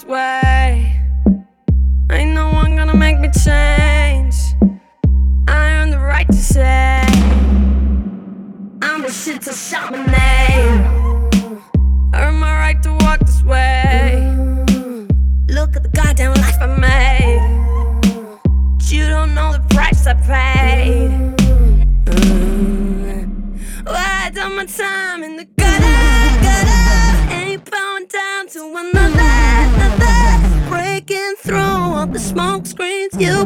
way. Ain't no one gonna make me change. I earn the right to say I'm the shit to shout my name. Earn my right to walk this way. Look at the goddamn life I made. But you don't know the price I paid. Well, I done my time in the gutter. Ain't bowing down to another. Breaking through all the smoke screens you